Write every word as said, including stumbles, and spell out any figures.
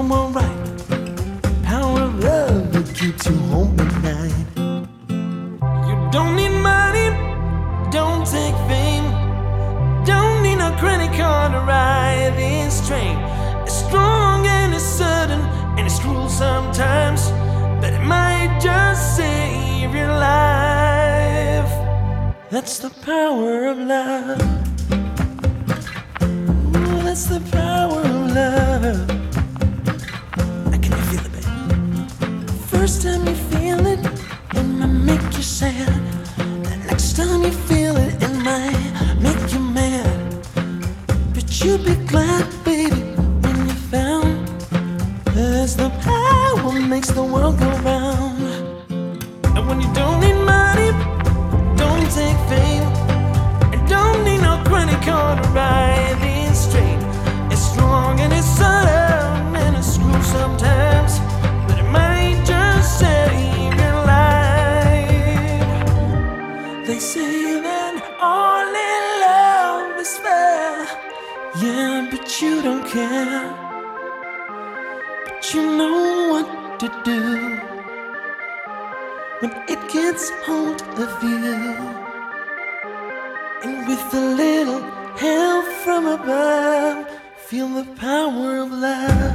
come alright. Power of love that keeps you home at night. You don't need money, don't take fame, don't need no credit card to ride this train. It's strong and it's sudden and it's cruel sometimes, but it might just save your life. That's the power of love. Ooh, that's the power of love. I can you feel it, baby? First time you feel it, it might make you sad. The next time you feel it, it might make you mad. But you'll be glad, baby, when you found there's the power makes the world go round. And when you don't need money, don't take fame, and don't need no credit card to ride this train. It's strong and it's sudden and it's cruel sometimes, but it might just save your life. They say that all in love is fair, yeah, but you don't care. But you know what to do when it gets hold of you. And with a little help from above, feel the power of love.